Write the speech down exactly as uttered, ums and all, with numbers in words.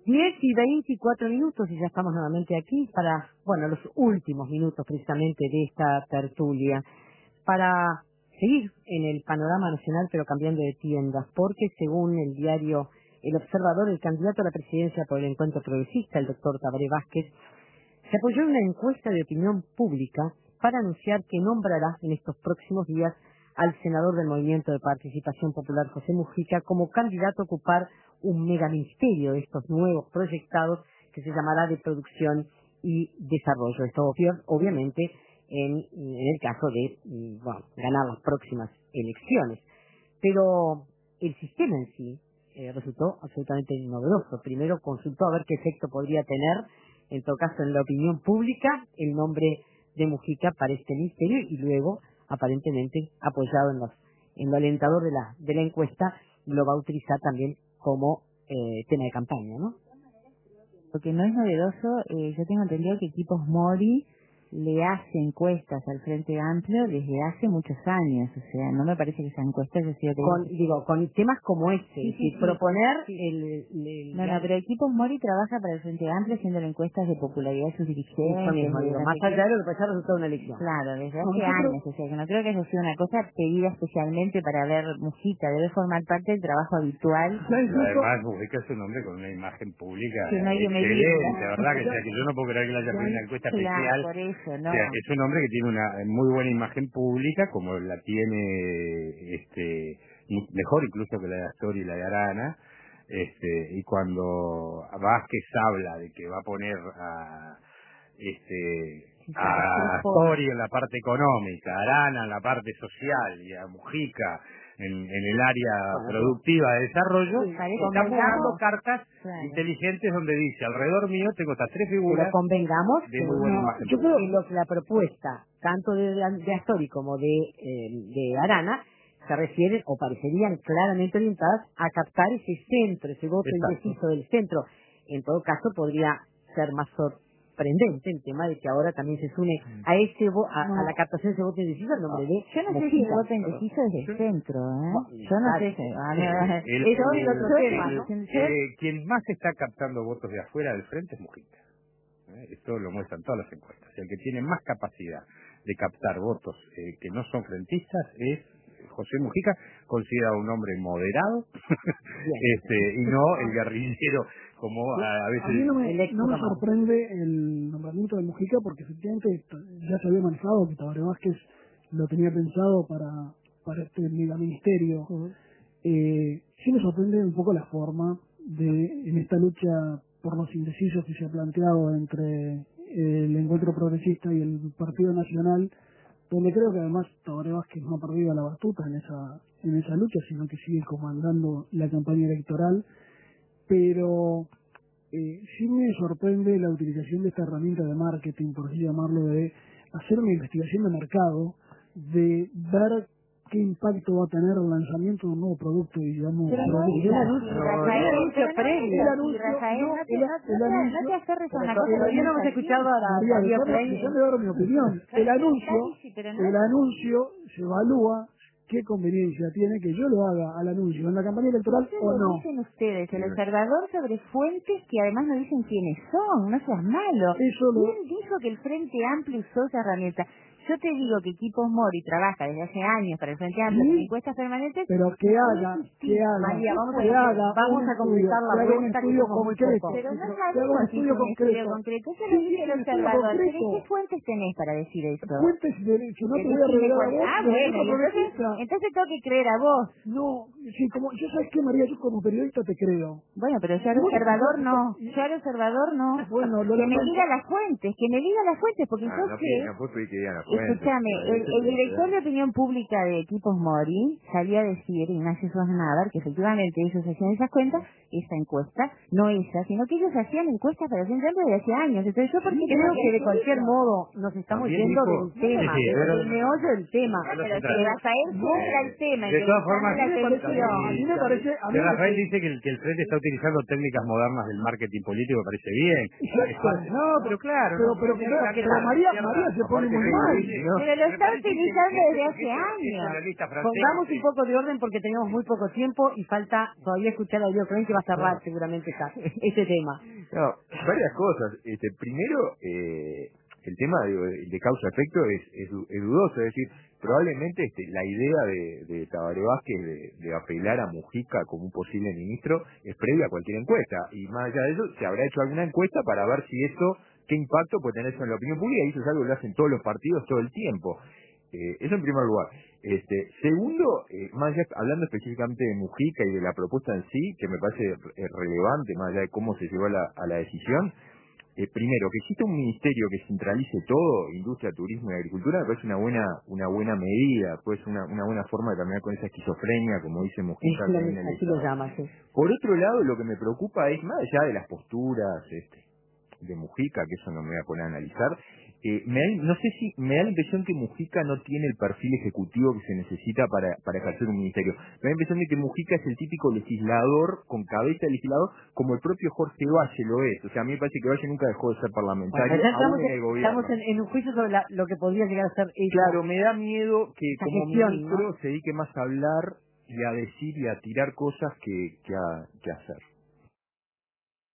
diez y veinticuatro minutos y ya estamos nuevamente aquí para, bueno, los últimos minutos precisamente de esta tertulia, para seguir en el panorama nacional pero cambiando de tiendas, porque según el diario El Observador, el candidato a la presidencia por el Encuentro Progresista, el doctor Tabaré Vázquez, se apoyó en una encuesta de opinión pública para anunciar que nombrará en estos próximos días al senador del Movimiento de Participación Popular, José Mujica, como candidato a ocupar un megaministerio de estos nuevos proyectados que se llamará de Producción y Desarrollo. Esto obvio, obviamente en, en el caso de bueno, ganar las próximas elecciones. Pero el sistema en sí eh, resultó absolutamente novedoso. Primero consultó a ver qué efecto podría tener, en todo caso en la opinión pública, el nombre de Mujica para este ministerio, y luego, aparentemente, apoyado en, los, en lo alentador de la, de la encuesta, lo va a utilizar también como eh, tema de campaña, ¿no? Lo que no es novedoso, eh, yo tengo entendido que Equipos Mori le hace encuestas al Frente Amplio desde hace muchos años, o sea, no me parece que esa encuesta haya sido... Con, digo, con temas como este, sí, sí, y sí, proponer... sí. El, el, el, no, no, pero Equipos Mori trabaja para el Frente Amplio haciendo encuestas de popularidad de sus dirigentes. Eso mismo, digo, más allá de lo que pasa resultado de una elección. Claro, desde hace No, años, creo... o sea, que no creo que haya sido una cosa pedida especialmente para ver Mujica, debe formar parte del trabajo habitual. Pero además Mujica es un hombre con una imagen pública que no hay que excelente, ¿verdad? Que, o sea, que yo no puedo creer que le haya pedido una encuesta claro, especial. por eso, no. O sea, es un hombre que tiene una muy buena imagen pública, como la tiene, este, mejor incluso que la de Astori y la de Arana, este, y cuando Vázquez habla de que va a poner a, este, a Astori en la parte económica, a Arana en la parte social y a Mujica en, en el área bueno, productiva de desarrollo, sí, estamos dando cartas claro. inteligentes donde dice, alrededor mío tengo estas tres figuras. Pero convengamos de muy buena no, imagen. yo creo que lo, la propuesta, tanto de, de Astori como de, eh, de Arana, se refieren o parecerían claramente orientadas a captar ese centro, ese voto indeciso del centro. En todo caso, podría ser más sorprendente el tema de que ahora también se sume a ese vo a, no. a la captación de ese voto indeciso el nombre de yo no sé si el voto indeciso es del centro, ¿eh? Yo no sé si... El, Eso es otro tema, ¿no? Eh, quien más está captando votos de afuera del frente es Mujica. ¿Eh? Esto lo muestran todas las encuestas. El que tiene más capacidad de captar votos eh, que no son frentistas es José Mujica, considerado un hombre moderado este, y no el guerrillero como a, a veces... A mí no me, no me sorprende el nombramiento de Mujica porque efectivamente ya se había manejado que Tabaré Vázquez lo tenía pensado para, para este megaministerio. Uh-huh. eh, sí me sorprende un poco la forma de, en esta lucha por los indecisos que se ha planteado entre el Encuentro Progresista y el Partido Nacional, donde creo que además Tabaré Vázquez no ha perdido la batuta en esa en esa lucha, sino que sigue comandando la campaña electoral, pero eh, sí me sorprende la utilización de esta herramienta de marketing, por así llamarlo, de hacer una investigación de mercado, de ver qué impacto va a tener el lanzamiento de un nuevo producto y digamos pero no, producto. el anuncio previo. El anuncio, Rafael, no, no te, el, no, el no, anuncio, no te aferres a una cosa. Todavía no hemos escuchado a la María, déjame, déjame dar mi opinión. El anuncio, el anuncio se evalúa qué conveniencia tiene que yo lo haga al anuncio en la campaña electoral o no. Lo dicen ustedes, el observador sobre fuentes que además no dicen quiénes son, no seas malo. Eso lo... ¿Quién dijo que el Frente Amplio usó esa herramienta? Yo te digo que Equipos Mori trabaja desde hace años para el Frente Amplio ¿sí? con encuestas permanentes. Pero que haga, que haga, María, vamos, que a, haga vamos a completar la vuelta que tenemos muy poco. Pero no que haga un sabemos si estudio es un estudio concreto. concreto. Eso Sí, lo dice el observador. ¿Pero qué fuentes tenés para decir eso? Fuentes de, que no te voy a revelar a vos. Ah, bueno, y entonces, entonces tengo que creer a vos. No, sí, como, yo sabes que María, yo como periodista te creo. Bueno, pero yo al observador no. Yo al observador no. Bueno, lo que me diga las fuentes, que me diga las fuentes, porque ah, yo no, sé... No puedo pedir que digan las fuentes. Escúchame, el, el director de opinión pública de Equipos Mori salió a decir, Ignacio Sosnávar, que efectivamente ellos hacían esas cuentas, esa encuesta, no esa, sino que ellos hacían encuestas para el Frente Amplio desde hace años. Entonces yo porque creo que de cualquier modo nos estamos yendo del tema, del meollo del tema. Pero que Rafael centra el tema, de todas formas, la atención. A mí me parece... A mí Rafael dice que el, que el Frente está utilizando técnicas modernas del marketing político, me parece bien. Exacto. No, pero claro. Pero, pero, pero, pero María, María se pone muy mal. no. Pero lo está utilizando desde hace años. Pongamos un poco de orden porque tenemos muy poco tiempo y falta todavía escuchar a Diego Klein, que va a cerrar seguramente esta, este tema. No, varias cosas. Este, primero, eh, el tema de, de causa-efecto es, es, es dudoso, es decir, probablemente este, la idea de, de Tabaré Vázquez de, de apelar a Mujica como un posible ministro es previa a cualquier encuesta, y más allá de eso, se habrá hecho alguna encuesta para ver si eso, qué impacto puede tener eso en la opinión pública, y eso es algo que lo hacen todos los partidos todo el tiempo. Eh, eso en primer lugar. Este, segundo, eh, más allá, hablando específicamente de Mujica y de la propuesta en sí, que me parece eh, relevante, más allá de cómo se llegó a la, a la decisión, eh, primero, que exista un ministerio que centralice todo, industria, turismo y agricultura, me parece una buena una buena medida, pues una, una buena forma de terminar con esa esquizofrenia, como dice Mujica. Sí, en el así lo llama, sí. Por otro lado, lo que me preocupa es, más allá de las posturas este, de Mujica, que eso no me voy a poner a analizar, eh, me da, no sé si me da la impresión que Mujica no tiene el perfil ejecutivo que se necesita para, para ejercer un ministerio. Me da la impresión de que Mujica es el típico legislador con cabeza de legislador, como el propio Jorge Valle lo es. O sea, a mí me parece que Valle nunca dejó de ser parlamentario, bueno, aún estamos, en el gobierno. Estamos en, en un juicio sobre la, lo que podría llegar a ser esa, Claro, me da miedo que como gestión, ministro ¿no? se dedique más a hablar y a decir y a tirar cosas que, que, a, que a hacer.